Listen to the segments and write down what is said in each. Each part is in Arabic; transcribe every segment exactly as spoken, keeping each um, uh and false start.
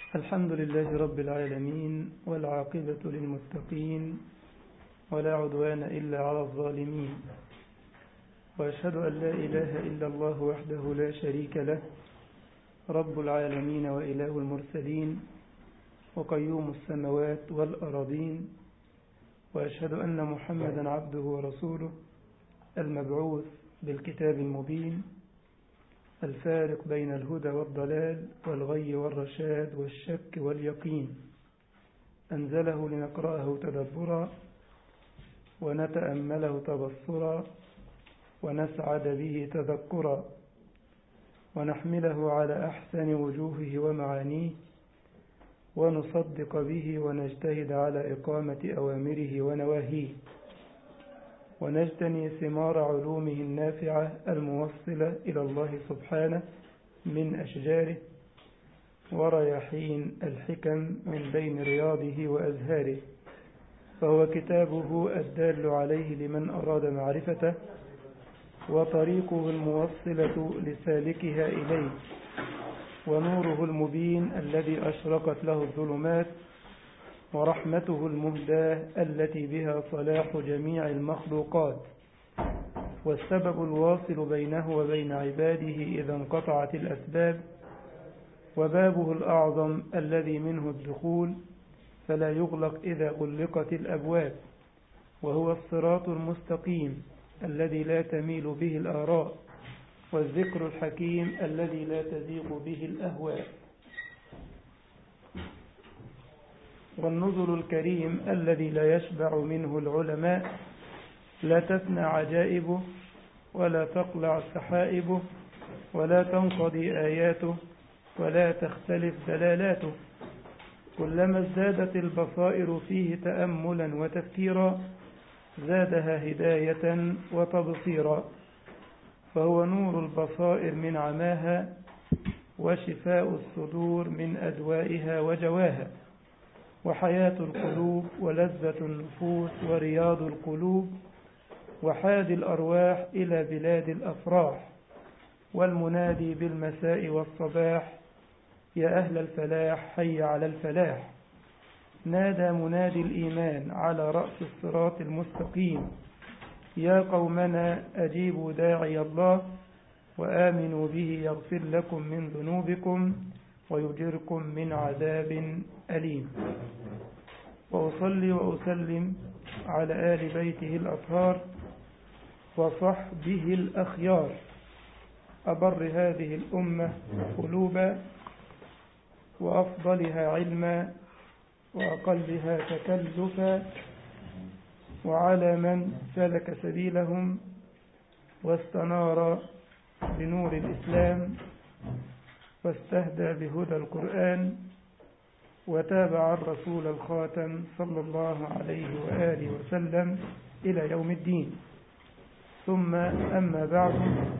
الحمد لله رب العالمين، والعاقبة للمتقين، ولا عدوان إلا على الظالمين. وأشهد أن لا إله إلا الله وحده لا شريك له، رب العالمين وإله المرسلين وقيوم السماوات والأراضين. وأشهد أن محمدا عبده ورسوله المبعوث بالكتاب المبين، الفارق بين الهدى والضلال والغي والرشاد والشك واليقين، أنزله لنقرأه تدبرا ونتأمله تبصرا ونسعد به تذكرا، ونحمله على أحسن وجوهه ومعانيه، ونصدق به ونجتهد على إقامة أوامره ونواهيه، ونجتني ثمار علومه النافعة الموصلة إلى الله سبحانه من أشجاره، ورياحين الحكم من بين رياضه وأزهاره. فهو كتابه الدال عليه لمن أراد معرفته، وطريقه الموصلة لسالكها إليه، ونوره المبين الذي أشرقت له الظلمات، ورحمته المهداة التي بها صلاح جميع المخلوقات، والسبب الواصل بينه وبين عباده إذا انقطعت الأسباب، وبابه الأعظم الذي منه الدخول فلا يغلق إذا غلقت الأبواب، وهو الصراط المستقيم الذي لا تميل به الآراء، والذكر الحكيم الذي لا تزيغ به الأهواء، والنزل الكريم الذي لا يشبع منه العلماء، لا تفنى عجائبه ولا تقلع سحائبه ولا تنقضي آياته ولا تختلف دلالاته. كلما ازدادت البصائر فيه تأملا وتفكيرا زادها هداية وتبصيرا، فهو نور البصائر من عماها، وشفاء الصدور من أدوائها وجواها، وحياة القلوب ولذة النفوس ورياض القلوب، وحاد الأرواح إلى بلاد الأفراح، والمنادي بالمساء والصباح يا أهل الفلاح حي على الفلاح. نادى منادي الإيمان على رأس الصراط المستقيم يا قومنا أجيبوا داعي الله وآمنوا به يغفر لكم من ذنوبكم ويجركم من عذاب أليم. وأصلي وأسلم على آل بيته الأطهار وصحبه الأخيار، أبر هذه الأمة قلوبا، وأفضلها علما، وأقلها تكلفا، وعلى من سلك سبيلهم واستنار بنور الإسلام واستهدى بهدى القرآن وتابع الرسول الخاتم صلى الله عليه وآله وسلم إلى يوم الدين. ثم أما بعد،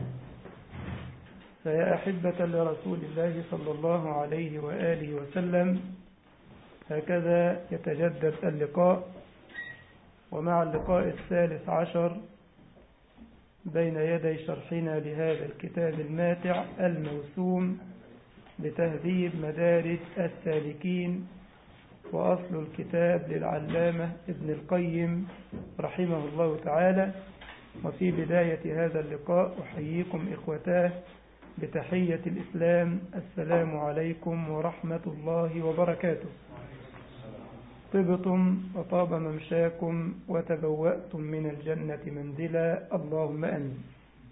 فيا أحبة لرسول الله صلى الله عليه وآله وسلم، هكذا يتجدد اللقاء، ومع اللقاء الثالث عشر بين يدي شرحنا لهذا الكتاب الماتع الموسوم بتهذيب مدارج السالكين، وأصل الكتاب للعلامة ابن القيم رحمه الله تعالى. وفي بداية هذا اللقاء أحييكم إخوتاه بتحية الإسلام، السلام عليكم ورحمة الله وبركاته. طبتم وطاب ممشاكم وتبوأتم من الجنة منزلا، اللهم آمين.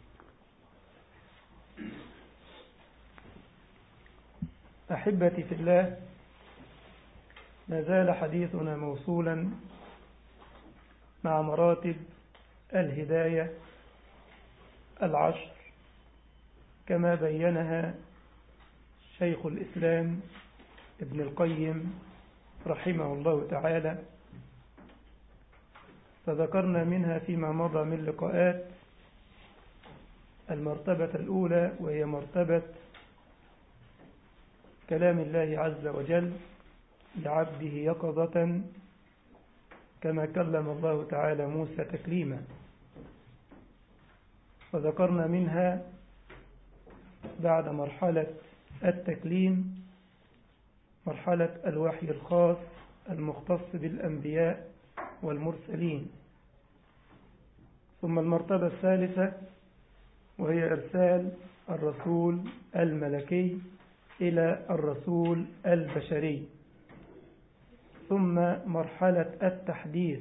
أحبتي في الله، ما زال حديثنا موصولا مع مراتب الهداية العشر كما بينها شيخ الإسلام ابن القيم رحمه الله تعالى. فذكرنا منها فيما مضى من لقاءات المرتبة الأولى، وهي مرتبة كلام الله عز وجل لعبده يقظة كما كلم الله تعالى موسى تكليما. وذكرنا منها بعد مرحلة التكليم مرحلة الوحي الخاص المختص بالأنبياء والمرسلين. ثم المرتبة الثالثة وهي إرسال الرسول الملكي إلى الرسول البشري. ثم مرحلة التحديث،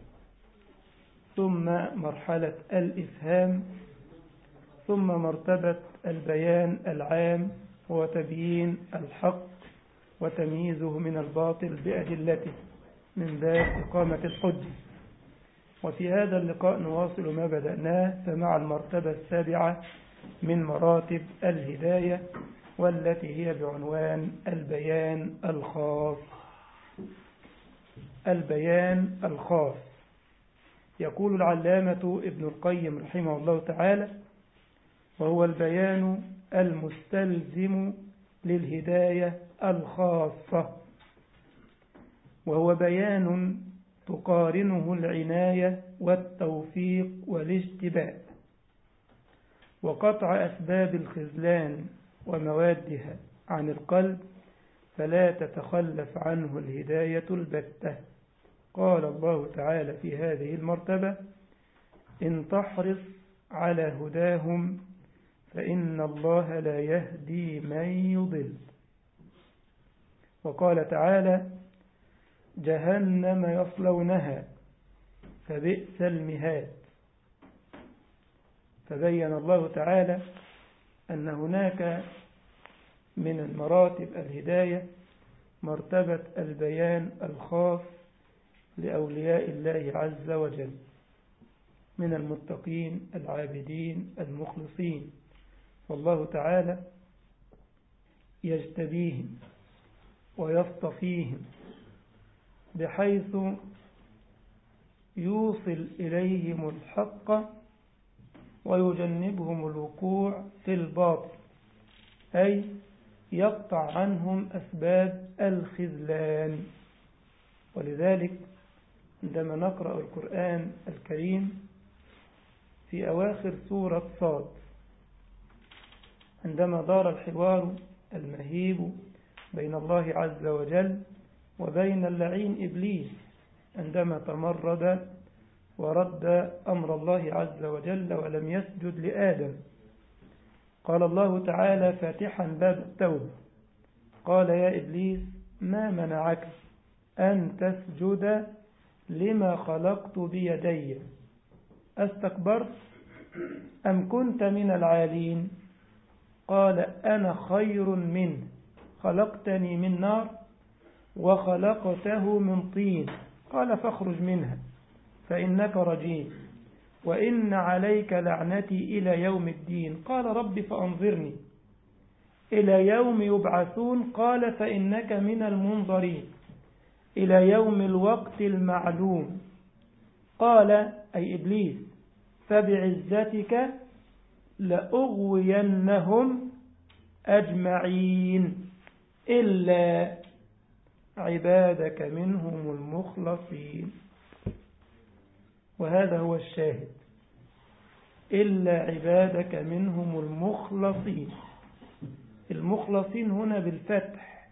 ثم مرحلة الإفهام، ثم مرتبة البيان العام وتبيين الحق وتمييزه من الباطل بأدلته من باب إقامة الحجة. وفي هذا اللقاء نواصل ما بدأناه، فمع المرتبة السابعة من مراتب الهداية والتي هي بعنوان البيان الخاص. البيان الخاص، يقول العلامة ابن القيم رحمه الله تعالى: وهو البيان المستلزم للهداية الخاصة، وهو بيان تقارنه العناية والتوفيق والاجتباء وقطع أسباب الخذلان وموادها عن القلب، فلا تتخلف عنه الهداية البتة. قال الله تعالى في هذه المرتبة: إن تحرص على هداهم فإن الله لا يهدي من يضل. وقال تعالى: جهنم يصلونها فبئس المهاد. فبين الله تعالى أن هناك من المراتب الهداية مرتبة البيان الخاص لأولياء الله عز وجل من المتقين العابدين المخلصين، والله تعالى يجتبيهم ويصطفيهم بحيث يوصل إليهم الحق ويجنبهم الوقوع في الباطل، أي يقطع عنهم أسباب الخذلان. ولذلك عندما نقرأ القرآن الكريم في أواخر سورة صاد، عندما دار الحوار المهيب بين الله عز وجل وبين اللعين إبليس عندما تمرد ورد أمر الله عز وجل ولم يسجد لآدم، قال الله تعالى فاتحا باب التوبة: قال يا إبليس ما منعك أن تسجد لما خلقت بيدي، أستكبرت أم كنت من العالين؟ قال أنا خير منه، خلقتني من نار وخلقته من طين، قال فاخرج منها فإنك رجيم وإن عليك لعنتي إلى يوم الدين. قال رب فأنظرني إلى يوم يبعثون، قال فإنك من المنظرين إلى يوم الوقت المعلوم. قال أي إبليس فبعزتك لأغوينهم أجمعين إلا عبادك منهم المخلصين. وهذا هو الشاهد: إلا عبادك منهم المخلصين. المخلصين هنا بالفتح،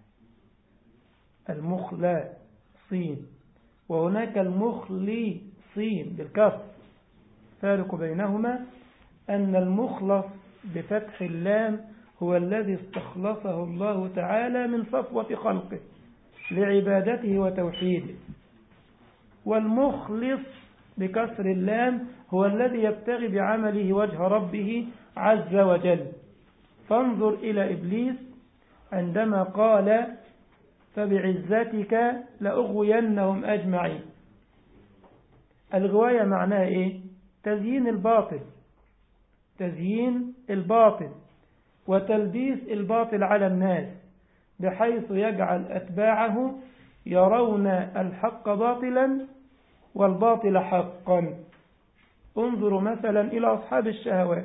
المخلصين، وهناك المخلصين بالكسر. فارق بينهما أن المخلص بفتح اللام هو الذي استخلصه الله تعالى من صفوة خلقه لعبادته وتوحيده، والمخلص بكسر اللام هو الذي يبتغي بعمله وجه ربه عز وجل. فانظر إلى إبليس عندما قال فبعزتك لأغوينهم أجمعين. الغواية معناها إيه؟ تزيين الباطل، تزيين الباطل وتلبيس الباطل على الناس بحيث يجعل أتباعه يرون الحق باطلا والباطل حقا. انظروا مثلا إلى أصحاب الشهوات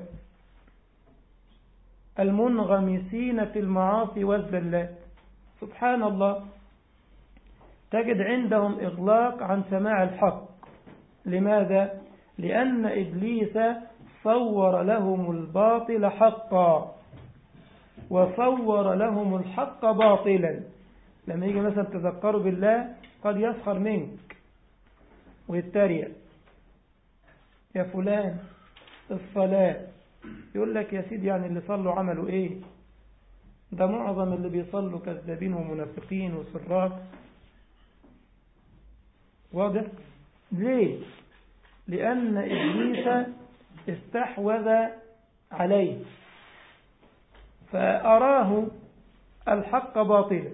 المنغمسين في المعاصي والزلات، سبحان الله، تجد عندهم إغلاق عن سماع الحق. لماذا؟ لأن إبليس صور لهم الباطل حقا وصور لهم الحق باطلا، لما يجي مثلا تذكره بالله قد يسخر منك ويتريق، يا فلان الصلاة، يقول لك يا سيدي يعني اللي صلوا عملوا ايه؟ ده معظم اللي بيصلوا كذابين ومنافقين وسراق. واضح؟ ليه؟ لأن إبليس استحوذ عليه فأراه الحق باطلا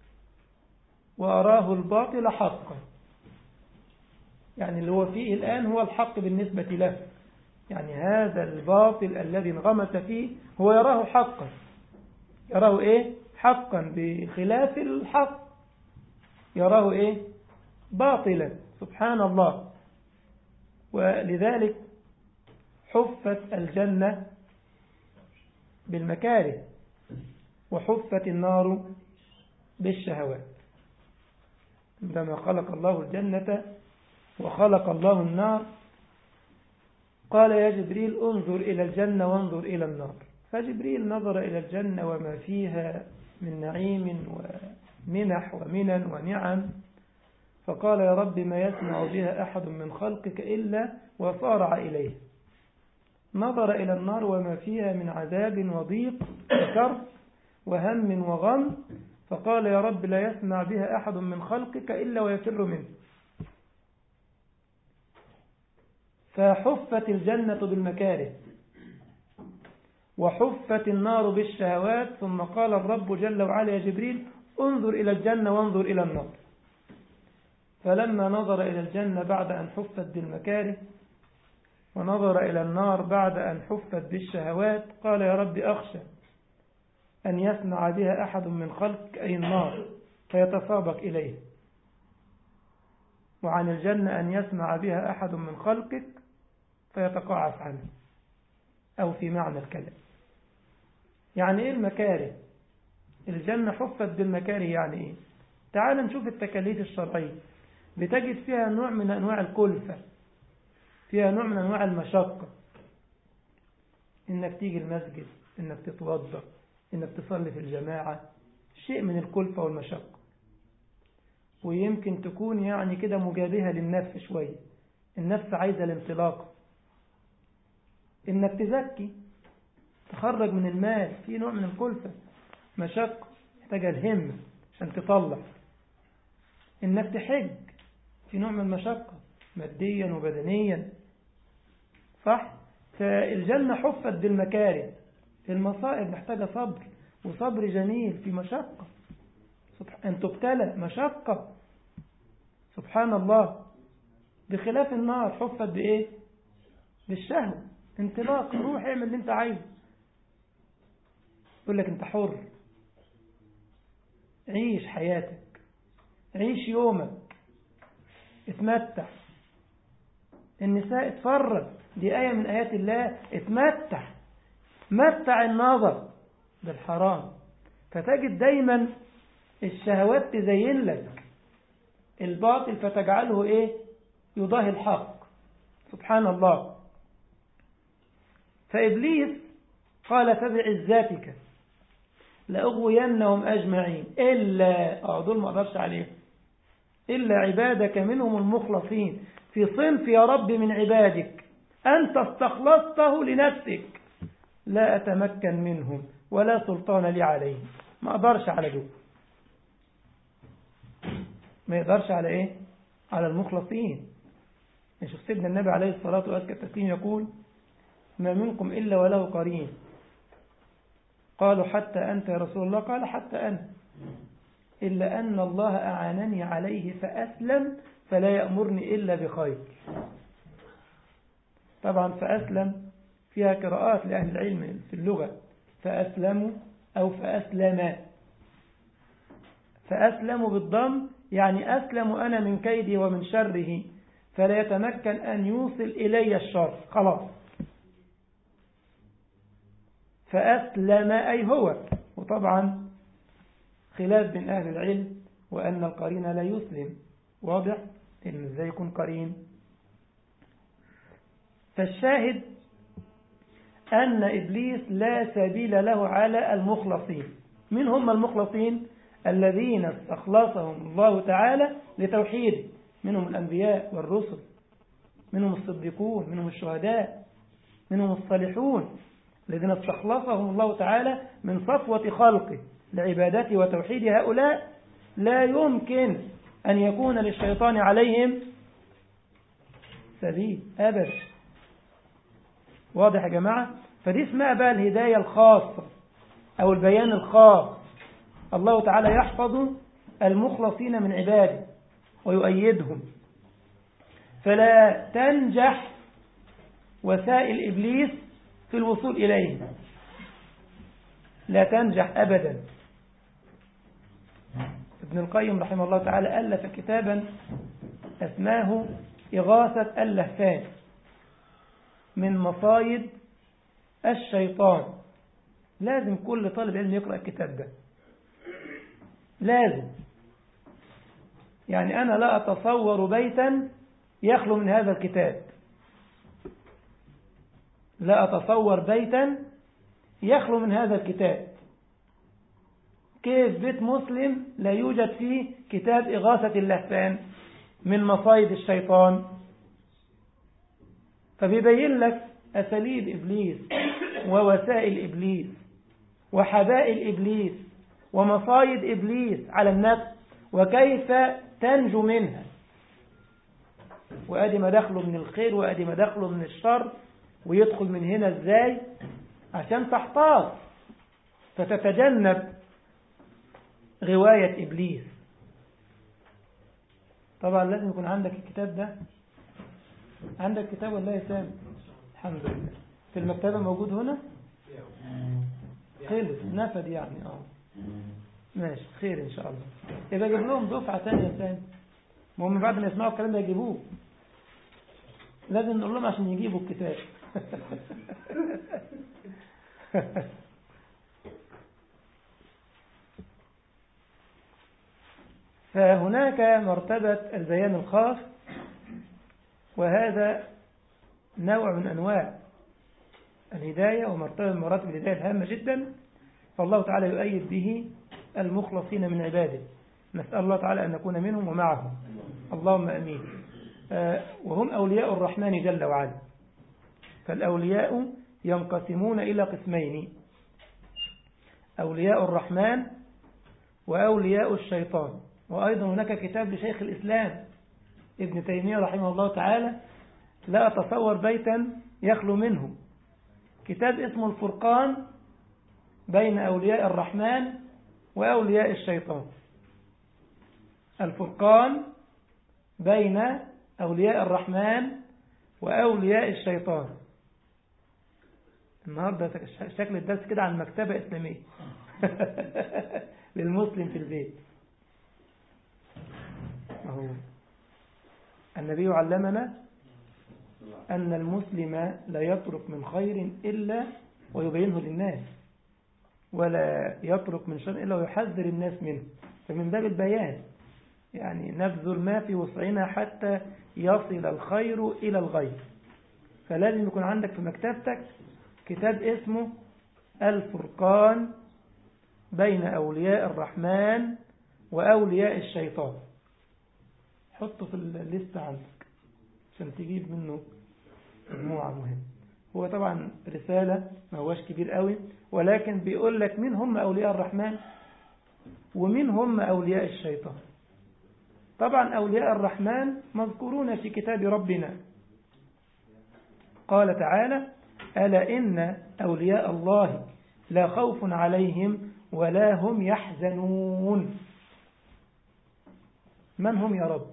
وأراه الباطل حقا، يعني اللي هو فيه الآن هو الحق بالنسبة له، يعني هذا الباطل الذي انغمس فيه هو يراه حقا، يراه إيه؟ حقا، بخلاف الحق يراه إيه؟ باطلا. سبحان الله. ولذلك حفت الجنة بالمكاره وحفت النار بالشهوات. عندما خلق الله الجنة وخلق الله النار قال يا جبريل انظر إلى الجنة وانظر إلى النار، فجبريل نظر إلى الجنة وما فيها من نعيم ومنح ومنن ونعم، فقال يا رب ما يسمع بها أحد من خلقك إلا وصارع إليه. نظر إلى النار وما فيها من عذاب وضيق وكرب وهم وغم، فقال يا رب لا يسمع بها أحد من خلقك إلا ويفر منه. فحفت الجنة بالمكاره وحفت النار بالشهوات، ثم قال الرب جل وعلا يا جبريل انظر إلى الجنة وانظر إلى النار. فلما نظر إلى الجنة بعد أن حفت بالمكاره ونظر إلى النار بعد أن حفت بالشهوات قال يا رب أخشى أن يسمع بها أحد من خلقك أي النار فيتسابق إليه، وعن الجنة أن يسمع بها أحد من خلقك فيتقاعس عنه، أو في معنى الكلام. يعني إيه المكاره؟ الجنة حفت بالمكاره يعني إيه؟ تعال نشوف التكاليف الشرعية، بتجد فيها نوع من أنواع الكلفة، فيها نوع من أنواع المشقة، إنك تيجي المسجد، إنك تتوضأ، إنك تصلي في الجماعة، شيء من الكلفة والمشقة، ويمكن تكون يعني كده مجابهة للنفس شوية، النفس عايزة الانطلاق، إنك تزكي تخرج من المال، في نوع من الكلفة مشقة محتاجة الهمة عشان تطلع، إنك تحج في نوع من المشقة ماديا وبدنيا، صح؟ فالجنة حفت بالمكاره، المصائب محتاجة صبر، وصبر جميل في مشقة، أن تبتلى مشقة، سبحان الله. بخلاف النار حفت بإيه؟ بالشهوة، انطلاق، روح اعمل اللي انت عايزه، يقول لك انت حر، عيش حياتك، عيش يومك، اتمتع. النساء اتفرج، دي آية من آيات الله، اتمتع، متع النظر بالحرام، فتجد دايما الشهوات تزين لك الباطل فتجعله ايه؟ يضاهي الحق، سبحان الله. فإبليس قال فبعزتك لأغوينهم أجمعين إلا آه دول ما أقدرش عليهم إلا عبادك منهم المخلصين، في صنف يا رب من عبادك أنت استخلصته لنفسك لا أتمكن منهم ولا سلطان لي عليهم، ما أقدرش على دول، ما يقدرش على إيه؟ على المخلصين. نشوف سيدنا النبي عليه الصلاة والسلام يقول ما منكم إلا وله قرين، قالوا حتى أنت يا رسول الله؟ قال حتى أنا، إلا أن الله أعانني عليه فأسلم فلا يأمرني إلا بخير. طبعا فأسلم فيها قراءات لأهل العلم في اللغة، فأسلموا أو فأسلما. فأسلموا بالضم يعني أسلم أنا من كيدي ومن شره فلا يتمكن أن يوصل إلي الشر، خلاص. فأسلم أي هو، وطبعا خلاف بين أهل العلم وأن القرين لا يسلم، واضح إن إزاي يكون قرين. فالشاهد أن إبليس لا سبيل له على المخلصين. من هم المخلصين؟ الذين استخلصهم الله تعالى لتوحيده، منهم الأنبياء والرسل، منهم الصديقون، منهم الشهداء، منهم الصالحون، الذين استخلصهم الله تعالى من صفوة خلقه لعبادته وتوحيد. هؤلاء لا يمكن أن يكون للشيطان عليهم سبيل أبدا. واضح يا جماعة؟ فدي اسمها بقى الهداية الخاصة أو البيان الخاص. الله تعالى يحفظ المخلصين من عباده ويؤيدهم، فلا تنجح وسائل إبليس في الوصول إليهم، لا تنجح أبدا. ابن القيم رحمه الله تعالى ألف كتابا اسماه إغاثة اللهفان من مصايد الشيطان. لازم كل طالب علم يقرأ الكتاب ده، لازم. يعني أنا لا أتصور بيتا يخلو من هذا الكتاب، لا أتصور بيتا يخلو من هذا الكتاب. كيف بيت مسلم لا يوجد فيه كتاب إغاثة اللهفان من مصايد الشيطان؟ فبيبين لك أساليب إبليس ووسائل إبليس وحبائل إبليس ومصايد إبليس على النفس وكيف تنجو منها، وأدي ما دخله من الخير وأدي ما دخله من الشر، ويدخل من هنا إزاي عشان تحتاط فتتجنب غواية إبليس. طبعا لازم يكون عندك الكتاب ده. عندك كتاب ولا يا سامي؟ الحمد لله. في المكتبة موجود هنا؟ خلص نفد يعني. اه ماشي خير إن شاء الله. يبقى أجيب لهم دفعة ثانية يا سامي، وهم بعد ما يسمعوا الكلام ده يجيبوه. لازم نقول لهم عشان يجيبوا الكتاب. فهناك مرتبة البيان الخاص، وهذا نوع من أنواع الهداية ومرتبة من مراتب الهداية الهامة جدا، فالله تعالى يؤيد به المخلصين من عباده. نسأل الله تعالى أن نكون منهم ومعهم، اللهم أمين. وهم أولياء الرحمن جل وعلا. فالأولياء ينقسمون إلى قسمين: أولياء الرحمن وأولياء الشيطان. وأيضا هناك كتاب لشيخ الإسلام ابن تيمية رحمه الله تعالى لا أتصور بيتا يخلو منه، كتاب اسمه الفرقان بين أولياء الرحمن وأولياء الشيطان. الفرقان بين أولياء الرحمن وأولياء الشيطان. النهاردة شكل الدرس كده عن مكتبة إسلامية للمسلم في البيت. أهو النبي علمنا أن المسلم لا يترك من خير إلا ويبينه للناس، ولا يترك من شر إلا ويحذر الناس منه. فمن باب البيان يعني نبذل ما في وسعنا حتى يصل الخير إلى الغير. فلازم يكون عندك في مكتبتك كتاب اسمه الفرقان بين أولياء الرحمن وأولياء الشيطان. حطه في الليستة عندك عشان تجيب منه مجموعة مهمة. هو طبعا رسالة ما هوش كبير قوي، ولكن بيقول لك مين هم أولياء الرحمن ومين هم أولياء الشيطان. طبعا أولياء الرحمن مذكورون في كتاب ربنا، قال تعالى: ألا إن أولياء الله لا خوف عليهم ولا هم يحزنون. من هم يا رب؟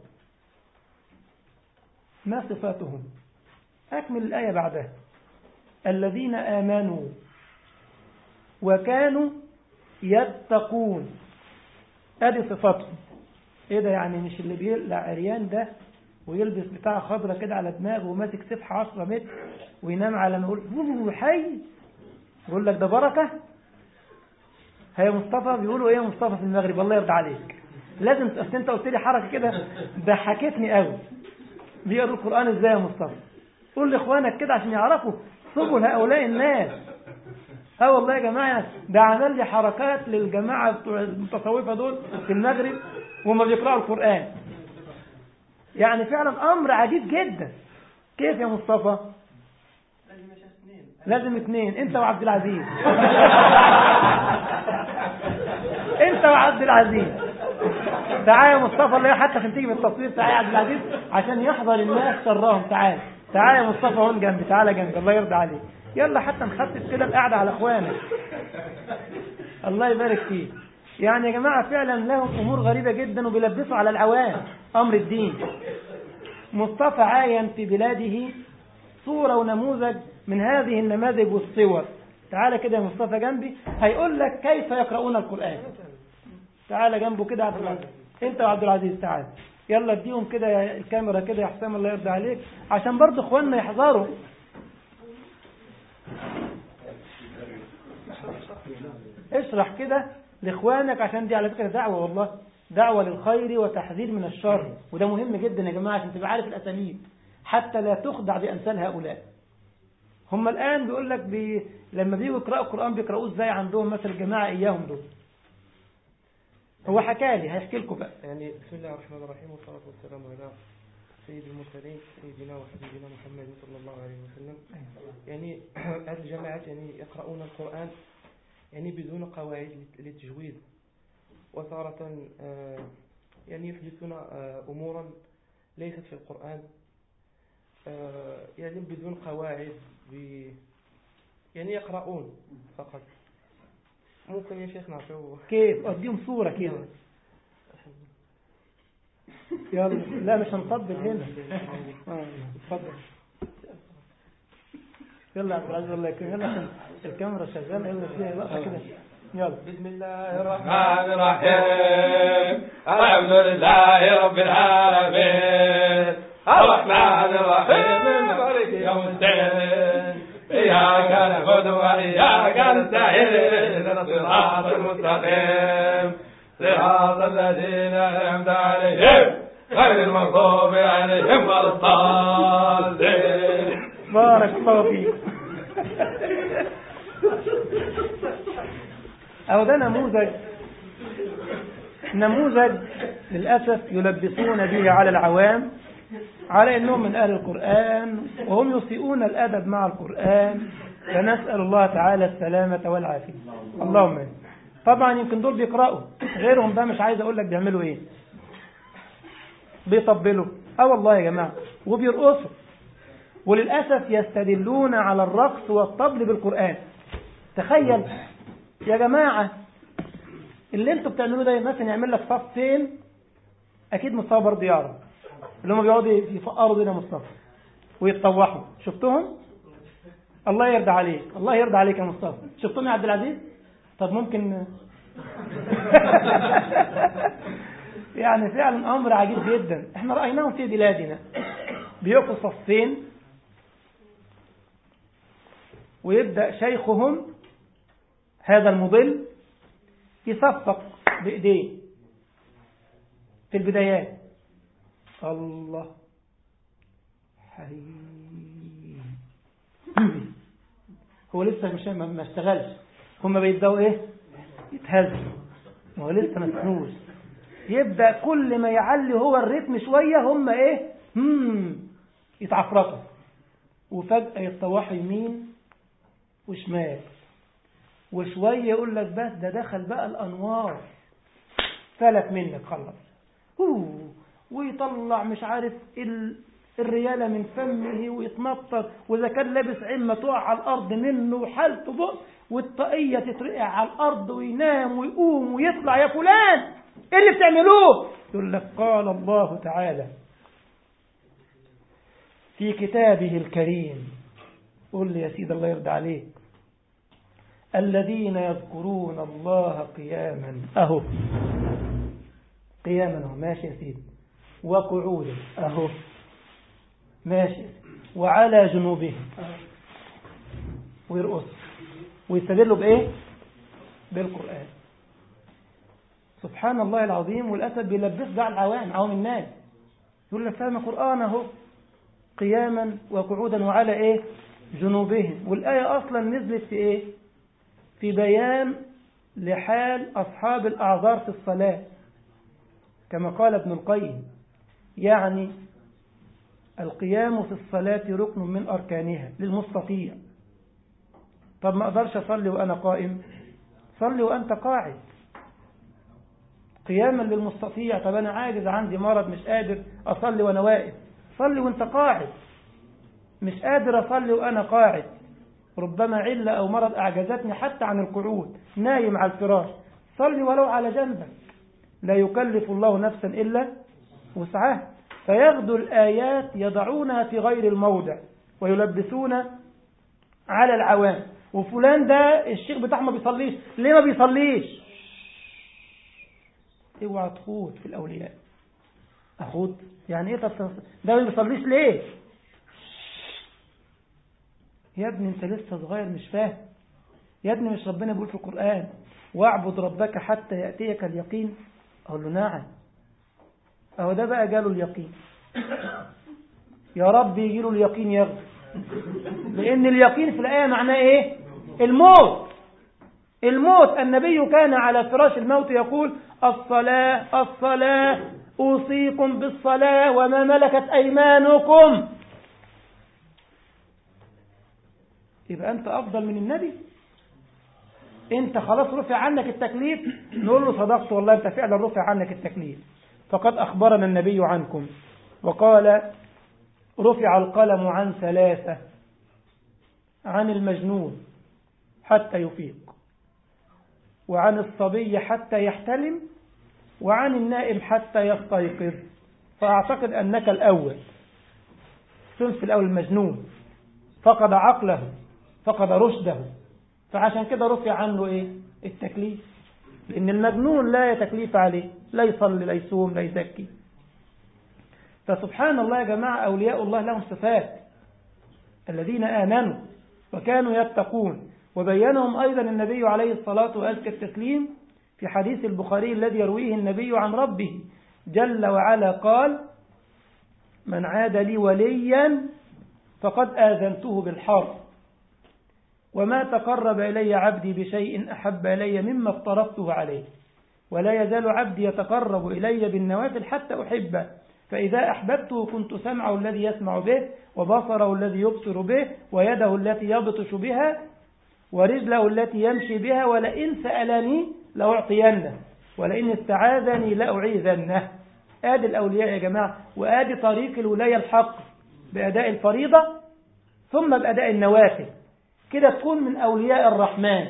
ما صفاتهم؟ أكمل الآية بعدها: الذين آمنوا وكانوا يتقون. أدي صفاتهم. إيه ده يعني؟ مش اللي بيقلع عريان ده ويلبس بتاع خضرة كده على دماغه وماسك سفح عشرة متر وينام على ما يقول حي يقول لك ده بركة؟ هيا مصطفى بيقولوا ايه مصطفى في المغرب؟ الله يرضى عليك. لازم أصل انت قلت لي حركة كده ضحكتني قوي. بيقروا القرآن ازاي يا مصطفى؟ قول لاخوانك كده عشان يعرفوا سبل هؤلاء الناس. اه والله يا جماعة، ده عمل لي حركات للجماعة بتوع المتصوفة دول في المغرب وهم بيقرأوا القرآن. يعني فعلا أمر عجيب جدا. كيف يا مصطفى؟ لازم اثنين، انت وعبد العزيز. انت وعبد العزيز. تعال يا مصطفى الله، حتى عشان تيجي بالتصوير. تعال يا عبد العزيز عشان يحضر الناس شرهم. تعال تعال يا مصطفى هون جنبي. تعال جنبي الله يرضى عليك. يلا حتى نخفف كده القعدة على اخوانك. الله يبارك فيك. يعني يا جماعة فعلا لهم امور غريبة جدا وبيلبسوا على العوام امر الدين. مصطفى عاين في بلاده صورة ونموذج من هذه النماذج والصور. تعال كده يا مصطفى جنبي، هيقول لك كيف يقرؤون القرآن. تعال جنبه كده يا عبد العزيز، انت وعبد العزيز تعال. يلا اديهم كده الكاميرا كده يا حسام الله يرضى عليك، عشان برضه اخواننا يحذروا. اشرح كده لاخوانك، عشان دي على فكرة دعوة، والله دعوة للخير وتحذير من الشر، وده مهم جدا يا جماعة عشان تبقى عارف الأساليب حتى لا تخدع بأمثال هؤلاء. هم الآن بيقول لك بي... لما بيجوا يقرأوا القرآن بيقرأوه ازاي عندهم، مثل الجماعة إياهم دول. هو حكى لي هيحكي لكم بقى. يعني بسم الله الرحمن الرحيم، والصلاة والسلام على سيد المرسلين سيدنا وحبيبنا محمد صلى الله عليه وسلم. يعني هذه الجماعات يعني يقرؤون القرآن يعني بدون قواعد للتجويد، وتارة يعني يحدثون أمورا ليست في القرآن، يعني بدون قواعد، يعني يقرؤون فقط. ممكن يا شيخ نعطيه كيف أديهم صورة كده؟ يلا لا مش هنطبل هنا. اتفضل يلا يا عبد العزيز الله يكرمك. يلا الكاميرا شغاله. يلا فيها وقفه كده. يلا بسم الله الرحمن الرحيم، الحمد لله رب العالمين، الرحمن الرحيم مالك يوم الدين، إياك نعبد وإياك نستعين، الصراط المستقيم صراط الذين أنعمت عليهم غير المغضوب عليهم ولا الضالين. بارك الله فيك. أو ده نموذج نموذج للأسف يلبسون به على العوام على أنهم من أهل القرآن، وهم يسيئون الأدب مع القرآن، فنسأل الله تعالى السلامة والعافية. اللهم طبعا يمكن دول بيقرأوا، غيرهم بقى مش عايز أقول لك بيعملوا إيه، بيطبلوا اه والله يا جماعة، وبيرقصوا، وللأسف يستدلون على الرقص والطبل بالقرآن. تخيل يا جماعة اللي انتوا بتعملوه ده، مثلا يعمل لك صفين، اكيد مصطفى برضه يعرف اللي هم بيقعدوا يفقروا دينا مصطفى ويتطوحوا. شفتهم؟ الله يرضى عليك، الله يرضى عليك يا مصطفى. شفتهم يا عبد العزيز؟ طب ممكن يعني فعلا امر عجيب جدا. احنا رأيناهم في بلادنا بيقفوا صفين، ويبدأ شيخهم هذا المضل يصفق بإيديه في البدايات. الله حي هو لسه مش ما اشتغلش، هم بيبدأوا ايه يتهزوا، ما هو لسه ما سنوش. يبدأ كل ما يعلي هو الريتم شوية هم ايه هم يتعفرطوا، وفجأة يتطوحوا يمين وشمال، وشوية يقول لك بس ده دخل بقى الأنوار فلت منك خلص، ويطلع مش عارف الريالة من فمه ويتنطط، وإذا كان لابس عمة تقع على الأرض منه وحالته بقى، والطاقية تترقع على الأرض وينام ويقوم ويطلع. يا فلان إيه اللي بتعملوه؟ يقول لك قال الله تعالى في كتابه الكريم. قل لي يا سيد الله يرضى عليك، الذين يذكرون الله قياما، أهو قياما أهو ماشي يا سيدي، وقعودا أهو ماشي، وعلى جنوبهم، ويرقص ويستدلوا بإيه؟ بالقرآن. سبحان الله العظيم. والأسد بيلبس ده على العوام، عوام الناس، يقول لك فهم قرآن أهو قياما وقعودا وعلى إيه؟ جنوبهم. والآية أصلا نزلت في إيه؟ في بيان لحال أصحاب الأعذار في الصلاة، كما قال ابن القيم: يعني القيام في الصلاة ركن من أركانها للمستطيع. طب ما أقدرش أصلي وأنا قائم؟ صلي وأنت قاعد قياما للمستطيع. طب أنا عاجز، عندي مرض، مش قادر أصلي وأنا واقف، صلي وأنت قاعد. مش قادر أصلي وأنا قاعد، ربما علة أو مرض أعجزتني حتى عن القعود، نايم على الفراش، صلي ولو على جنبك. لا يكلف الله نفسا إلا وسعها. فيغدو الآيات يضعونها في غير الموضع ويلبسون على العوام. وفلان ده الشيخ بتاعه ما بيصليش، ليه ما بيصليش؟ اوعى تخوض في الأولياء. أخوض يعني إيه؟ ده ما بيصليش ليه؟ يا ابني أنت لسه صغير مش فاهم. يا ابني مش ربنا بيقول في القرآن: واعبد ربك حتى يأتيك اليقين؟ أقول له نعم. أهو ده بقى جاله اليقين. يا رب يجيله اليقين يغفر، لأن اليقين في الآية معناه إيه؟ الموت. الموت. النبي كان على فراش الموت يقول: الصلاة الصلاة، أوصيكم بالصلاة وما ملكت أيمانكم. يبقى أنت أفضل من النبي؟ أنت خلاص رفع عنك التكليف؟ نقول له صدقت والله، أنت فعلا رفع عنك التكليف. فقد أخبرنا النبي عنكم وقال: رفع القلم عن ثلاثة: عن المجنون حتى يفيق، وعن الصبي حتى يحتلم، وعن النائم حتى يستيقظ. فأعتقد أنك الأول، صنف الأول المجنون، فقد عقله، فقد رشده، فعشان كده رفع عنه إيه؟ التكليف. لأن المجنون لا يتكليف عليه، لا يصلي لا يصوم لا يزكي. فسبحان الله يا جماعة، أولياء الله لهم صفات: الذين آمنوا وكانوا يتقون. وبينهم أيضا النبي عليه الصلاة وأزكى التسليم في حديث البخاري الذي يرويه النبي عن ربه جل وعلا قال: من عاد لي وليا فقد آذنته بالحرب، وما تقرب إلي عبدي بشيء أحب إلي مما افترضته عليه، ولا يزال عبدي يتقرب إلي بالنوافل حتى أحبه، فإذا أحببته كنت سمعه الذي يسمع به، وبصره الذي يبصر به، ويده التي يبطش بها، ورجله التي يمشي بها، ولئن سألني لأعطينه، ولئن استعاذني لأعيذنه. آدي الأولياء يا جماعة، وآدي طريق الولاية الحق: بأداء الفريضة ثم بأداء النوافل، كده تكون من أولياء الرحمن.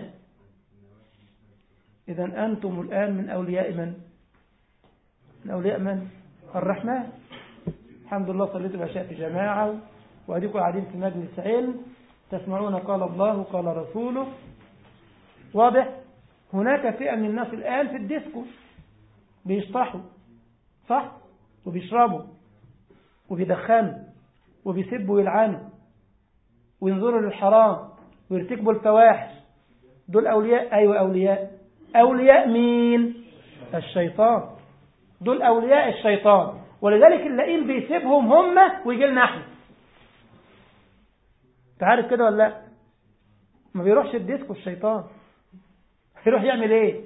إذن أنتم الآن من أولياء من؟ من أولياء من؟ الرحمن. الحمد لله، صليت العشاء في جماعة، وأديكم قاعدين في مجلس علم تسمعون قال الله قال رسوله. واضح؟ هناك فئة من الناس الآن في الديسكو بيشطحوا، صح؟ وبيشربوا وبيدخنوا وبيسبوا ويلعنوا وينظروا للحرام ويرتكبوا الفواحش. دول أولياء؟ أيوة أولياء. أولياء مين؟ الشيطان. دول أولياء الشيطان. ولذلك اللئيم بيسيبهم هم ويجي لنا احنا. تعرف كده ولا لا؟ ما بيروحش الديسكو الشيطان، هيروح يعمل ايه؟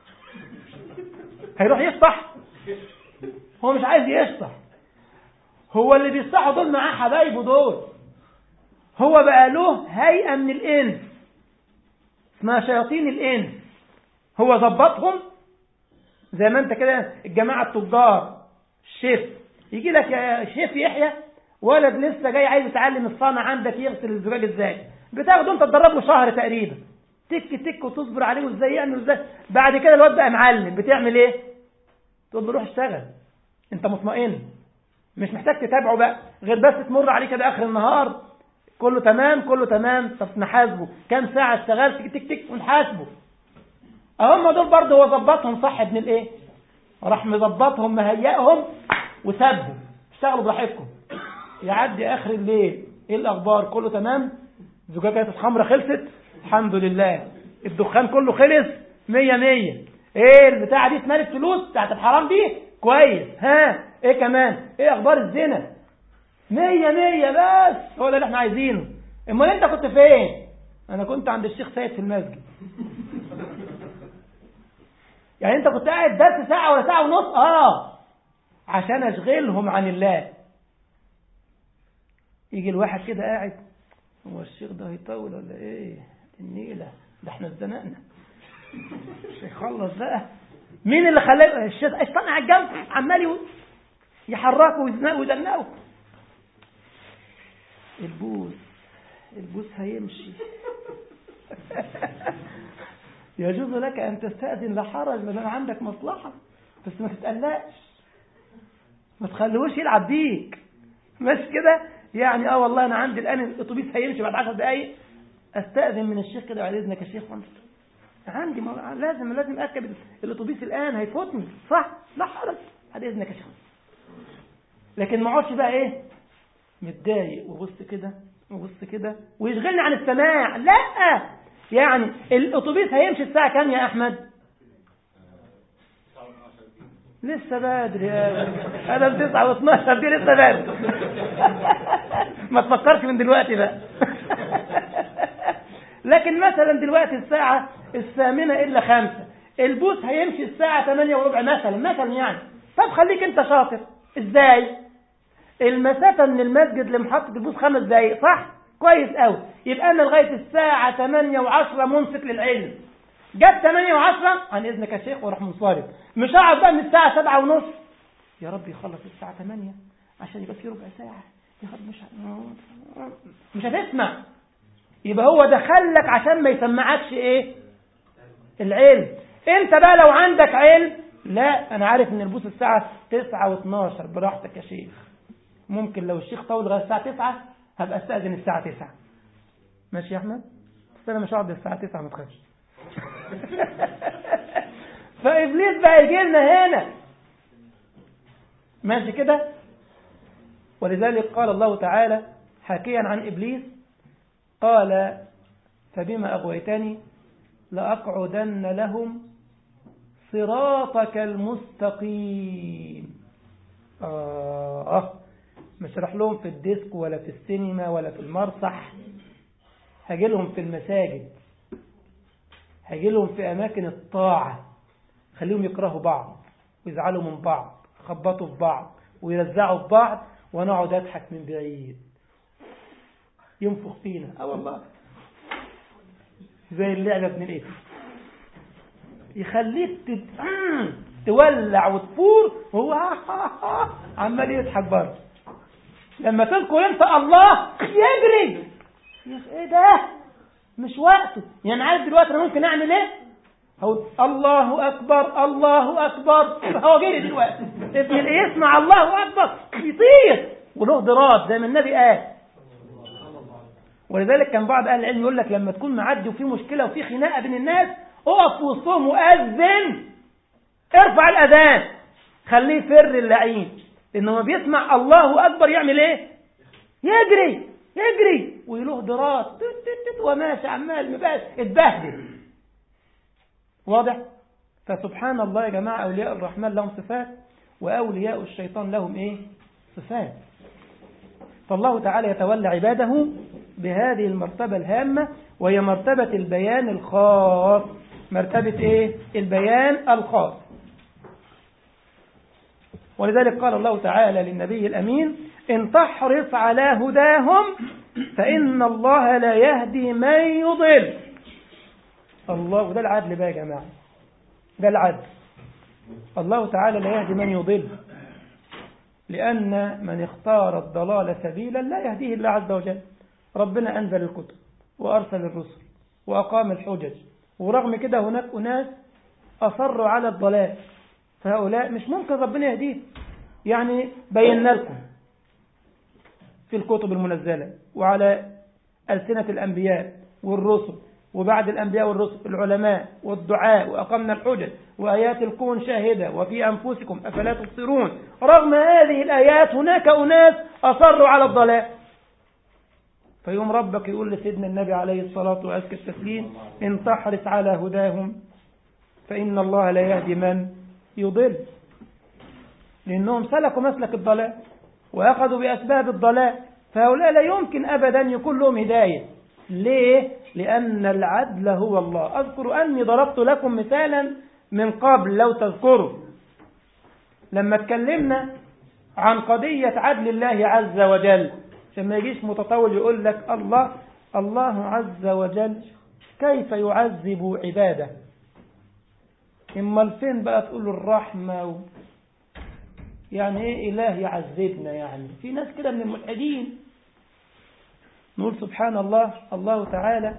هيروح يشطح؟ هو مش عايز يشطح، هو اللي بيصطحوا دول معاه حبايبه دول. هو بقى له هيئة من الإنس اسمها شياطين الإنس، هو ظبطهم. زي ما انت كده الجماعة التجار، الشيف يجي لك يا شيف يحيى، ولد لسه جاي عايز يتعلم الصنعة عندك، يغسل الزجاج ازاي، بتاخده انت تدرب له شهر تقريبا، تك تك وتصبر عليه وازاي يعمل ازاي. بعد كده الواد بقى معلم، بتعمل ايه؟ تقول له روح اشتغل، انت مطمئن، مش محتاج تتابعه بقى، غير بس تمر عليه كده اخر النهار كله تمام كله تمام. طب نحاسبه كام ساعة اشتغلت، تك تك ونحاسبه. هم دول برضه هو ظبطهم، صح ابن الايه؟ راح مظبطهم مهيئهم وسابهم، اشتغلوا براحتكم. يعدي اخر الليل، ايه الاخبار؟ كله تمام؟ زجاجة الخمرة خلصت؟ الحمد لله. الدخان كله خلص؟ مية مية. ايه البتاعة دي اتمالت فلوس بتاعت الحرام دي؟ كويس. ها ايه كمان؟ ايه اخبار الزنا؟ مية مية. بس هو ده اللي احنا عايزينه. امال انت كنت فين؟ انا كنت عند الشيخ سيد في المسجد. يعني انت كنت قاعد درس ساعة ولا ساعة ونص؟ اه عشان اشغلهم عن الله. يجي الواحد كده قاعد، هو الشيخ ده هيطول ولا ايه النيلة ده احنا اتزنقنا مش هيخلص بقى. مين اللي خلاه؟ الشيخ اشطن على الجنب عمال يحركوا ويزنقوا ويزنقوا. البوس البوس هيمشي يجوز لك ان تستأذن، لا حرج ما دام عندك مصلحة، بس ما تتقلقش، ما تخليهوش يلعب بيك. مش كده يعني؟ اه والله انا عندي الان الاتوبيس هيمشي بعد عشر دقايق، استأذن من الشيخ كده بعد اذنك يا شيخ، عندي مو... لازم لازم اركب الاتوبيس الان هيفوتني، صح؟ لا حرج بعد اذنك يا شيخ. لكن ما اقعدش بقى ايه متضايق وبص كده وبص كده ويشغلني عن السماع. لا يعني الاتوبيس هيمشي الساعه كام يا احمد؟ لسه بدري يا هذا تسعة واثناشر دي لسه بدري ما تفكرش من دلوقتي بقى لكن مثلا دلوقتي الساعة الثامنة إلا خمسة، البوس هيمشي الساعة ثمانية وربع مثلا مثلا يعني. طب خليك انت شاطر. ازاي؟ المسافة من المسجد لمحطة البوس خمس دقايق، صح؟ كويس قوي. يبقى أنا لغاية الساعة ثمانية وعشرة منصت للعلم. جت ثمانية وعشرة عن إذنك يا شيخ وراح منصرف. مش هقعد بقى من الساعة سبعة ونص يا رب يخلص الساعة ثمانية عشان يبقى في ربع ساعة يا رب. مش مش هتسمع. يبقى هو دخلك عشان ما يسمعكش ايه العلم. انت بقى لو عندك علم، لا انا عارف ان البوس الساعة تسعة واثناشر براحتك يا شيخ. ممكن لو الشيخ طول لغايه الساعة تسعة هبقى استأذن الساعة تسعة. ماشي يا احمد؟ بس انا مش هقعد الساعة تسعة ما تخافش فابليس بقى يجي لنا هنا. ماشي كده؟ ولذلك قال الله تعالى حكيا عن ابليس، قال فبما أغويتني لأقعدن لهم صراطك المستقيم. آه مش راح لهم في الديسك ولا في السينما ولا في المسرح، هاجي لهم في المساجد، هاجي لهم في أماكن الطاعة، خليهم يكرهوا بعض ويزعلوا من بعض، يخبطوا في بعض ويرزعوا في بعض، وأنا أقعد أضحك من بعيد ينفخ فينا. اه والله زي اللعبة ابن الايه، يخليك تت... تولع وتفور وهو عمال يضحك برضه. لما تذكر انت الله يجري، ايه ده مش وقته. يعني عارف دلوقتي انا ممكن اعمل ايه؟ هقول الله اكبر الله اكبر، هو جري دلوقتي. ابن الايه يسمع الله اكبر يطير وله ضراب زي ما النبي قال. ولذلك كان بعض أهل العلم يقول لك لما تكون معدي وفي مشكلة وفي خناقة بين الناس، اقف وسطهم وأذن، ارفع الأذان، خليه يفر اللعين، لأنه ما بيسمع الله أكبر يعمل إيه؟ يجري يجري ويلوه ضرات وماشي عمال مباش اتبهدل. واضح؟ فسبحان الله يا جماعة، أولياء الرحمن لهم صفات وأولياء الشيطان لهم إيه؟ صفات. فالله تعالى يتولى عباده بهذه المرتبة الهامة، وهي مرتبة البيان الخاص. مرتبة إيه؟ البيان الخاص. ولذلك قال الله تعالى للنبي الأمين إن تحرص على هداهم فإن الله لا يهدي من يضل. الله، وده العدل بقى يا جماعة، ده العدل. الله تعالى لا يهدي من يضل، لأن من اختار الضلال سبيلا لا يهديه الله عز وجل. ربنا أنزل الكتب وأرسل الرسل وأقام الحجج، ورغم كده هناك أناس أصروا على الضلال، فهؤلاء مش ممكن ربنا يهديه. يعني بينا لكم في الكتب المنزلة وعلى ألسنة الأنبياء والرسل وبعد الأنبياء والرسل العلماء والدعاء، وأقمنا الحجج وآيات الكون شاهدة وفي أنفسكم أفلا تبصرون. رغم هذه الآيات هناك أناس أصروا على الضلال، فيوم ربك يقول لسيدنا النبي عليه الصلاة وأزكى التسليم إن تحرص على هداهم فإن الله لا يهدي من يضل، لأنهم سلكوا مسلك الضلال وأخذوا بأسباب الضلال، فهؤلاء لا يمكن أبدا يكون لهم هداية. ليه؟ لأن العدل هو الله. أذكر أني ضربت لكم مثالا من قبل لو تذكروا لما اتكلمنا عن قضية عدل الله عز وجل، عشان ما يجيش متطاول يقول لك الله الله عز وجل كيف يعذب عباده، إما فين بقى تقول الرحمة و... يعني ايه إله يعذبنا؟ يعني في ناس كده من الملحدين. نقول سبحان الله، الله تعالى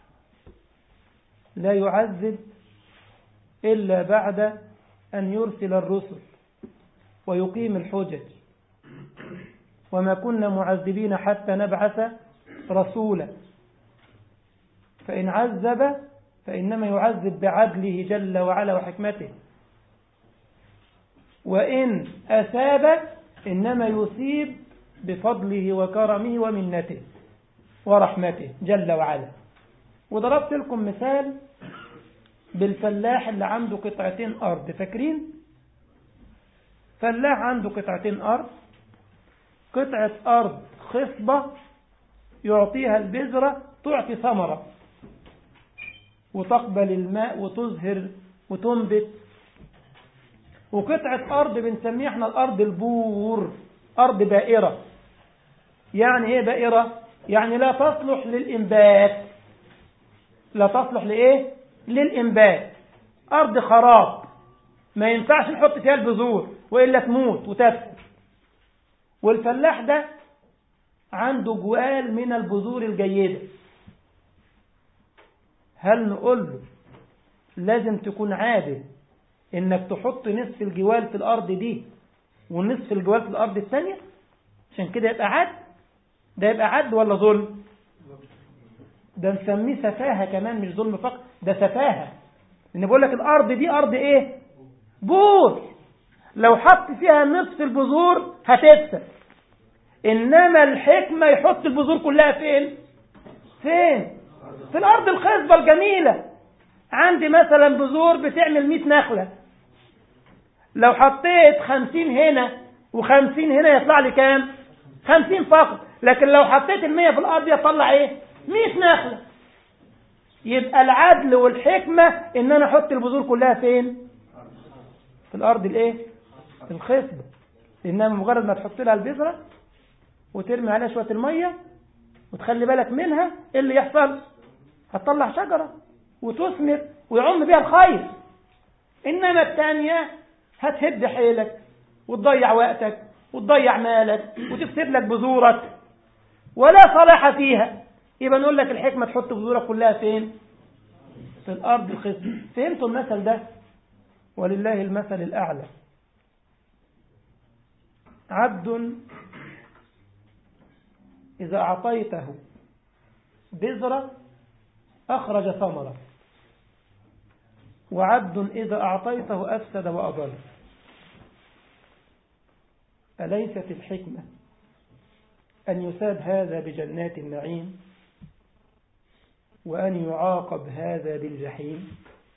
لا يعذب إلا بعد أن يرسل الرسل ويقيم الحجج، وما كنا معذبين حتى نبعث رسولا، فإن عذب فإنما يعذب بعدله جل وعلا وحكمته، وإن أثاب إنما يثيب بفضله وكرمه ومنته ورحمته جل وعلا. وضربت لكم مثال بالفلاح اللي عنده قطعتين أرض، فاكرين؟ فلاح عنده قطعتين أرض، قطعة أرض خصبة يعطيها البذرة تعطي ثمرة وتقبل الماء وتزهر وتنبت، وقطعة أرض بنسميها احنا الأرض البور، أرض بائرة. يعني ايه بائرة؟ يعني لا تصلح للإنبات، لا تصلح لإيه؟ للإنبات، أرض خراب ما ينفعش نحط فيها البذور وإلا تموت وتفسد. والفلاح ده عنده جوال من البذور الجيدة، هل نقول له لازم تكون عادل إنك تحط نصف الجوال في الأرض دي ونصف الجوال في الأرض الثانية عشان كده يبقى عدل؟ ده يبقى عدل ولا ظلم؟ ده نسميه سفاهة كمان، مش ظلم فقط، ده سفاهة. لأن بقول لك الأرض دي أرض إيه؟ بور، لو حط فيها نصف البذور هتفسد. إنما الحكمة يحط البذور كلها فين؟ فين؟ في الأرض الخصبة الجميلة. عندي مثلا بذور بتعمل مئة نخلة، لو حطيت خمسين هنا وخمسين هنا يطلع لي كام؟ خمسين فقط. لكن لو حطيت المية في الأرض يطلع إيه؟ مئة نخلة. يبقى العدل والحكمة إن أنا أحط البذور كلها فين؟ في الأرض الإيه؟ الخصبة. إنما مجرد ما تحط لها البذرة وترمي عليها شوية المية وتخلي بالك منها، إيه اللي يحصل؟ هتطلع شجرة وتثمر ويعم بها الخير. إنما الثانية هتهد حيلك وتضيع وقتك وتضيع مالك وتفسد لك بذورك ولا صلاح فيها. يبقى نقول لك الحكمة تحط بذورك كلها فين؟ في الأرض الخصبة. فهمتوا المثل ده؟ ولله المثل الأعلى. عبد إذا أعطيته بذرة أخرج ثمرة، وعبد إذا أعطيته أفسد وأضل. أليست الحكمة أن يثاب هذا بجنات النعيم وأن يعاقب هذا بالجحيم،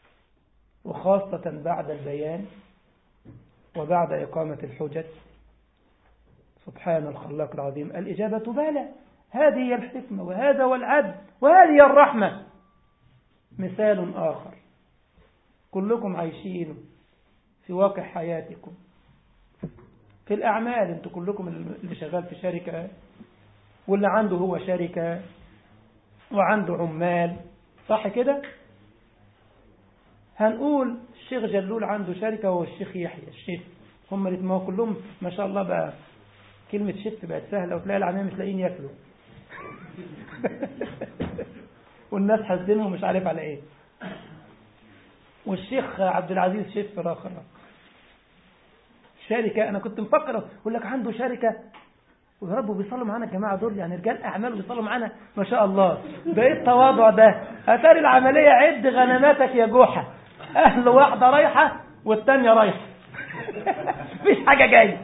وخاصة بعد البيان وبعد إقامة الحجج؟ سبحان الخلاق العظيم. الإجابة بلى، هذه هي الحكمة وهذا هو العدل وهذه هي الرحمة. مثال آخر كلكم عايشين في واقع حياتكم، في الأعمال. انتوا كلكم اللي شغال في شركة واللي عنده هو شركة وعنده عمال، صح كده؟ هنقول الشيخ جلول عنده شركة والشيخ يحيى الشيخ، هم الاثنين كلهم ما شاء الله بقى كلمة شيخ بقت سهلة، وتلاقي العمال مش لاقيين ياكلوا والناس حزنهم مش عارف على ايه. والشيخ عبد العزيز شيخ في راخر شركة. أنا كنت مفكر أقول لك عنده شركة ويا رب بيصلوا معانا الجماعة دول، يعني رجال أعمال وبيصلوا معانا ما شاء الله. ده إيه التواضع ده؟ أثار العملية عد غنماتك يا جوحة، أهل واحدة رايحة والتانية رايحة مفيش حاجة جاية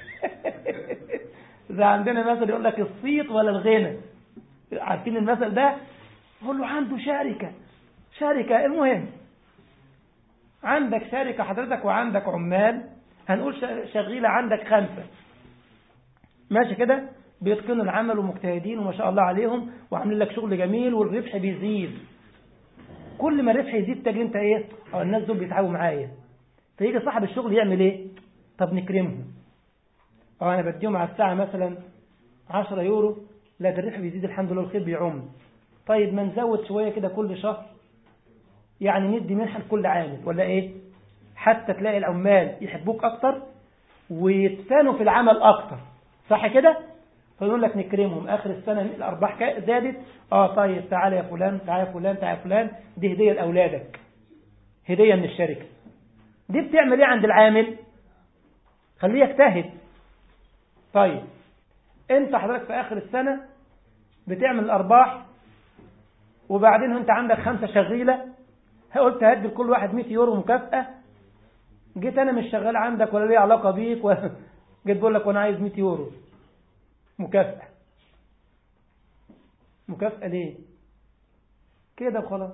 زي عندنا مثل يقول لك الصيت ولا الغنى، عارفين المثل ده؟ يقول له عنده شركة شركة. المهم عندك شركة حضرتك وعندك عمال، هنقول شغيلة عندك خمسة، ماشي كده، بيتقنوا العمل ومجتهدين وما شاء الله عليهم وعاملين لك شغل جميل والربح بيزيد. كل ما الربح يزيد تجي انت ايه، اه الناس دول بيتعاونوا معايا. فيجي صاحب الشغل يعمل ايه؟ طب نكرمهم، اه انا بديهم على الساعه مثلا عشرة يورو، لا ده الربح بيزيد الحمد لله الخير بيعم. طيب ما نزود شويه كده كل شهر، يعني ندي منحه لكل عامل ولا ايه، حتى تلاقي العمال يحبوك اكتر ويتسانوا في العمل اكتر، صح كده؟ فيقول لك نكرمهم اخر السنه الارباح زادت، اه طيب تعالى يا فلان، تعالى يا فلان، تعالى يا فلان، دي هديه لاولادك، هديه من الشركه. دي بتعمل ايه عند العامل؟ خليه يجتهد. طيب انت حضرتك في اخر السنه بتعمل الارباح، وبعدين انت عندك خمسه شغيله، قلت هدي لكل واحد مئة يورو مكافاه، جيت انا مش شغال عندك ولا ليه علاقه بيك و... جيت بقول لك وانا عايز مئة يورو مكافاه. مكافاه ليه كده وخلاص؟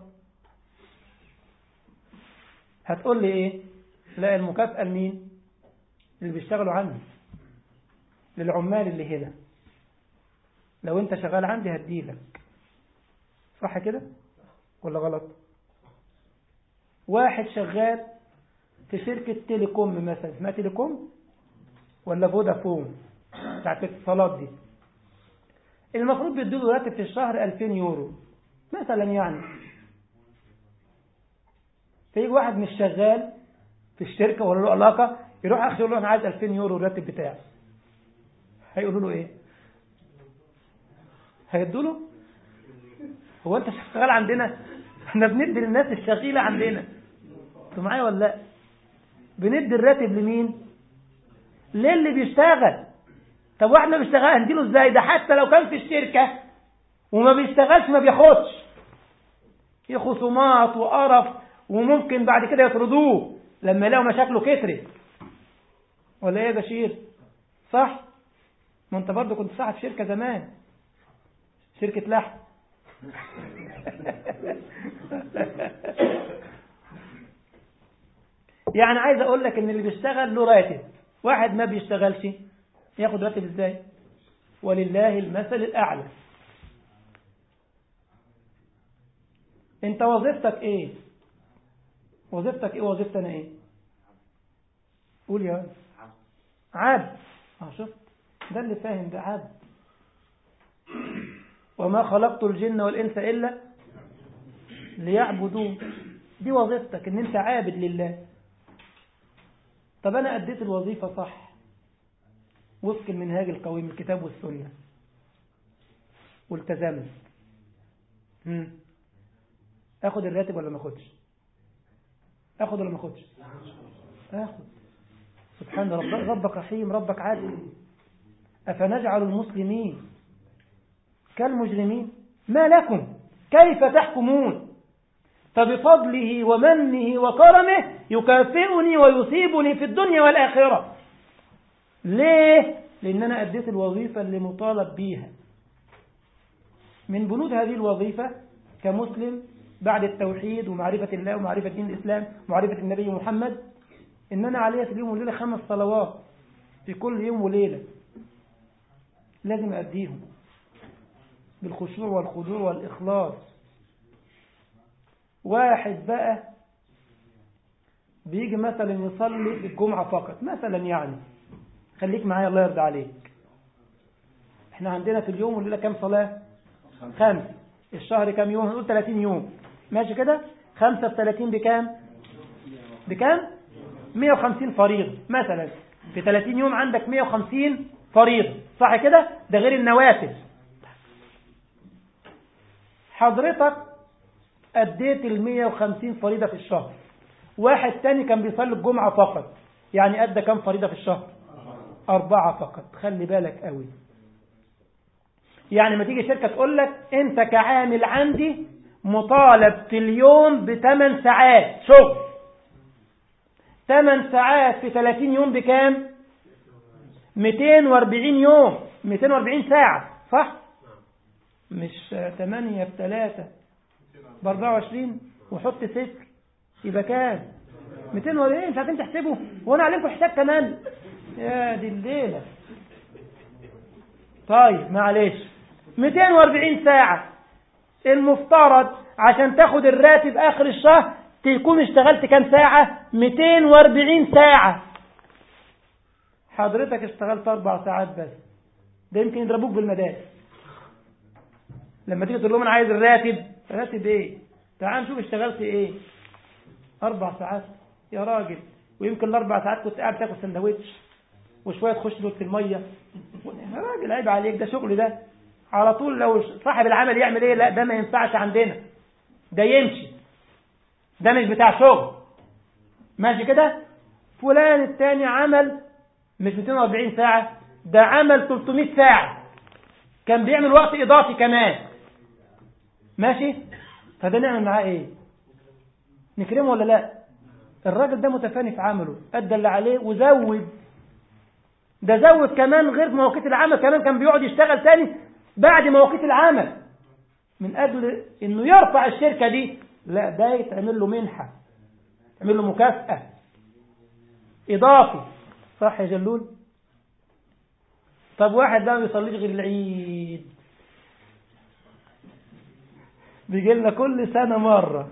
هتقول لي ايه؟ لا المكافاه لمين؟ اللي بيشتغلوا عندي، للعمال اللي هنا. لو انت شغال عندي هديلك، صح كده ولا غلط؟ واحد شغال في شركة تيليكوم مثلا، اسمها تيليكوم ولا فودافون بتاعت الاتصالات دي، المفروض بيدوله راتب في الشهر ألفين يورو مثلا يعني. فيجي واحد مش شغال في الشركة ولا له علاقة، يروح اخر يقول له انا عايز ألفين يورو الراتب بتاعي، هيقولوا له ايه؟ هيدوا له؟ هو انت شغال عندنا؟ احنا بندي للناس الشغيلة عندنا، انتوا معايا ولا لا؟ بندي الراتب لمين؟ للي بيشتغل. طب واحنا بيشتغل هنديله ازاي؟ ده حتى لو كان في الشركة وما بيشتغلش ما بياخدش، في خصومات وقرف، وممكن بعد كده يطردوه لما يلاقوا مشاكله كترت، ولا ايه يا بشير؟ صح؟ ما انت برضه كنت صاحب شركة زمان، شركة لحم. يعني عايز اقول لك ان اللي بيشتغل له راتب، واحد ما بيشتغلش ياخد راتب ازاي؟ ولله المثل الاعلى. انت وظيفتك ايه؟ وظيفتك ايه؟ وظيفتنا انا ايه؟ قول يا ولد. عبد. اه شفت، ده اللي فاهم، ده عبد. وما خلقت الجن والانس الا ليعبدون. دي وظيفتك، ان انت عابد لله. طب انا اديت الوظيفة صح وفق المنهاج القويم الكتاب والسنة والتزامت، امم اخد الراتب ولا ما اخدش؟ اخد ولا ما اخدش؟ اخد. سبحان ربك، ربك رحيم، ربك عادل. افنجعل المسلمين كالمجرمين؟ ما لكم كيف تحكمون؟ فبفضله ومنه وكرمه يكافئني ويصيبني في الدنيا والآخرة. ليه؟ لأن أنا أديت الوظيفة اللي مطالب بيها. من بنود هذه الوظيفة كمسلم بعد التوحيد ومعرفة الله ومعرفة دين الإسلام ومعرفة النبي محمد، إن أنا عليها في اليوم والليلة خمس صلوات في كل يوم وليلة، لازم أديهم بالخشوع والخضوع والإخلاص. واحد بقى بيجي مثلا يصلي في الجمعة فقط مثلا، يعني خليك معايا الله يرضى عليك، احنا عندنا في اليوم والليلة كم صلاة؟ خمس. الشهر كم يوم؟ هنقول ثلاثين يوم، ماشي كده؟ خمسة في ثلاثين بكام؟ بكام؟ مئة وخمسين فريضة مثلا. في ثلاثين يوم عندك مئة وخمسين فريضة، صح كده؟ ده غير النوافل. حضرتك أديت المية وخمسين فريضة في الشهر، واحد تاني كان بيصلي الجمعة فقط، يعني أدى كم فريضة في الشهر؟ أربعة فقط. خلي بالك قوي، يعني ما تيجي شركة تقول لك أنت كعامل عندي مطالب في اليوم بثمان ساعات شغل، ثمان ساعات في ثلاثين يوم بكام؟ مئتين وأربعين يوم، مئتين وأربعين ساعة، صح؟ مش ثمانية في ثلاثة بأربعة وعشرين وحط صفر يبقى كام؟ مئتين وأربعين. مش عارفين تحسبوا؟ وانا عليكم حساب كمان؟ يا دي الليلة. طيب معلش، مئتين وأربعين ساعة المفترض عشان تاخد الراتب آخر الشهر تكون اشتغلت كام ساعة؟ مئتين وأربعين ساعة. حضرتك اشتغلت أربع ساعات بس، ده يمكن يضربوك بالمدارس لما تيجي تقول لهم أنا عايز الراتب. راتب إيه؟ تعال نشوف اشتغلت إيه. أربع ساعات يا راجل، ويمكن الأربع ساعات كنت قاعد تاكل سندوتش وشوية تخش دوت في المية. يا راجل عيب عليك، ده شغل ده. على طول لو صاحب العمل يعمل إيه؟ لا ده ما ينفعش عندنا، ده يمشي، ده مش بتاع شغل. ماشي كده. فلان التاني عمل مش مئتين وأربعين ساعة، ده عمل ثلاثمئة ساعة، كان بيعمل وقت إضافي كمان. ماشي. فده نعمل معاه إيه؟ نكرمه ولا لا؟ الراجل ده متفاني في عمله، أدى اللي عليه وزود. ده زود كمان غير مواقيت العمل، كمان كان بيقعد يشتغل تاني بعد مواقيت العمل من أجل إنه يرفع الشركة دي. لا ده يتعمل له منحة، يتعمل له مكافأة إضافي. صح يا جلول؟ طب واحد بقى ما بيصليش غير العيد، بيجي لنا كل سنة مرة.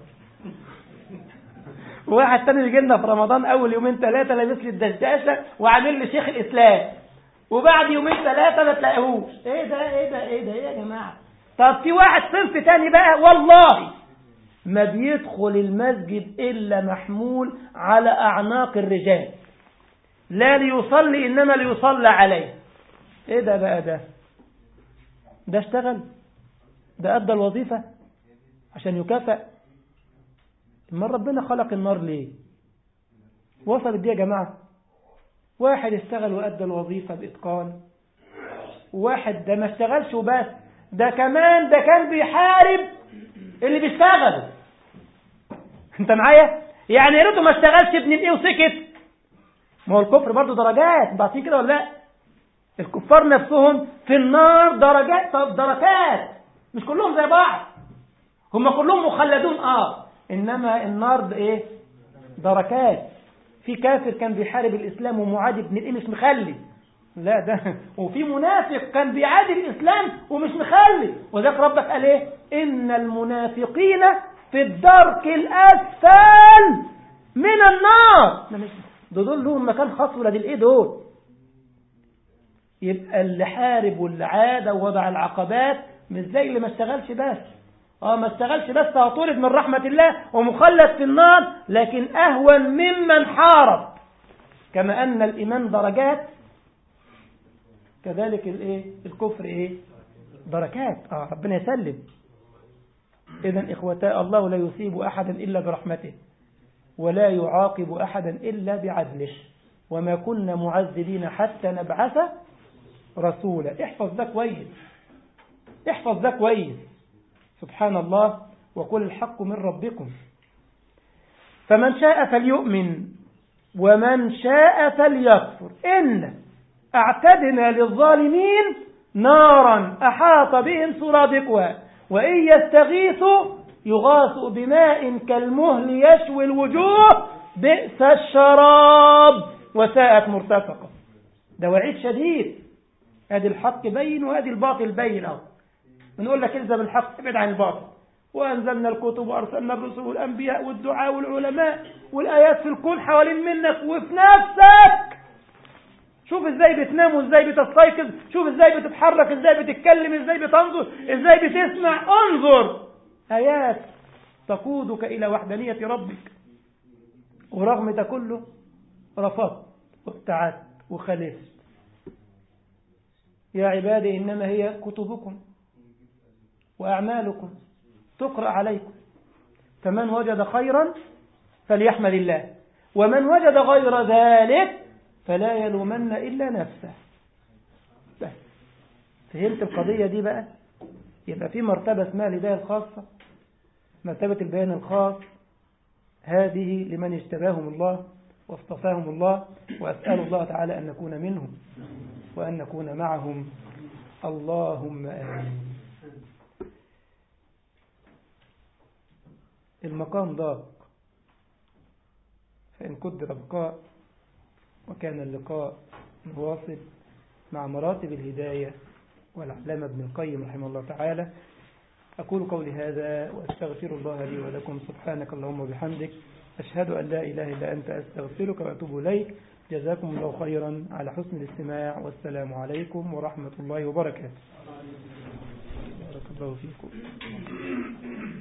وواحد تاني بيجي لنا في رمضان أول يومين ثلاثة لابس لي الدشداشة وعامل لي شيخ الإسلام، وبعد يومين ثلاثة ما تلاقيهوش. إيه ده إيه ده إيه ده إيه يا جماعة؟ طب في واحد صنف تاني بقى والله ما بيدخل المسجد إلا محمول على أعناق الرجال، لا ليصلي إنما ليصلى عليه. إيه ده بقى؟ ده ده اشتغل، ده أدى الوظيفة عشان يكافئ. ما ربنا خلق النار ليه؟ وصلت دي يا جماعة. واحد اشتغل وأدى الوظيفة بإتقان، واحد ده ما اشتغلش وبس، ده كمان ده كان بيحارب اللي بيشتغل. انت معايا؟ يعني يا ريته ما اشتغلش ابن ايه وسكت. ما هو الكفر برضه درجات، بعطيه كده ولا لا؟ الكفار نفسهم في النار درجات، طب دركات، مش كلهم زي بعض، هم كلهم مخلدون اه انما النار ايه؟ دركات. في كافر كان بيحارب الاسلام ومعادي ابن الايه مش مخلي، لا ده وفي منافق كان بيعادي الاسلام ومش مخلي. وذاك ربك قال ايه؟ ان المنافقين في الدرك الاسفل من النار. ده دول لهم مكان خاص ولاد الايه دول. يبقى اللي حارب واللي عاد ووضع العقبات مش زي اللي ما اشتغلش بس. اه ما اشتغلش بس هطرد من رحمة الله ومخلد في النار، لكن اهون ممن حارب. كما ان الايمان درجات كذلك الايه الكفر ايه؟ دركات. اه ربنا يسلم. اذا اخوتاء الله لا يصيب احدا الا برحمته ولا يعاقب احدا الا بعدله وما كنا معذبين حتى نبعث رسولا. احفظ ده كويس، احفظ ده كويس. سبحان الله. وقل الحق من ربكم فمن شاء فليؤمن ومن شاء فليكفر إن أعتدنا للظالمين نارا أحاط بهم سرادقها وإن يستغيثوا يغاثوا بماء كالمهل يشوي الوجوه بئس الشراب وساءت مرتفقة. ده وعيد شديد. هذه الحق بين وهذه الباطل بين. أو بنقول لك الزم الحق ابعد عن الباطل. وأنزلنا الكتب وأرسلنا الرسل والأنبياء والدعاء والعلماء والآيات في الكون حوالين منك وفي نفسك. شوف ازاي بتنام وازاي بتستيقظ، شوف ازاي بتتحرك، ازاي بتتكلم، ازاي بتنظر، ازاي بتسمع. انظر آيات تقودك إلى وحدانية ربك. ورغم ده كله رفضت وابتعدت وخالفت. يا عبادي إنما هي كتبكم وأعمالكم تقرأ عليكم فمن وجد خيرا فليحمد الله ومن وجد غير ذلك فلا يلومن إلا نفسه. بس فهمت القضية دي بقى؟ يبقى في مرتبة اسمها الهداية الخاصة، مرتبة البيان الخاص. هذه لمن اجتباهم الله واصطفاهم الله، وأسأل الله تعالى أن نكون منهم وأن نكون معهم. اللهم آمين. المقام ضاق فإن قدر بقاء وكان اللقاء نواصل مع مراتب الهداية والعلامة ابن القيم رحمه الله تعالى. أقول قولي هذا وأستغفر الله لي ولكم. سبحانك اللهم وبحمدك، أشهد أن لا إله إلا أنت، أستغفرك وأتوب إليك. جزاكم الله خيرا على حسن الاستماع، والسلام عليكم ورحمة الله وبركاته. بارك الله فيكم.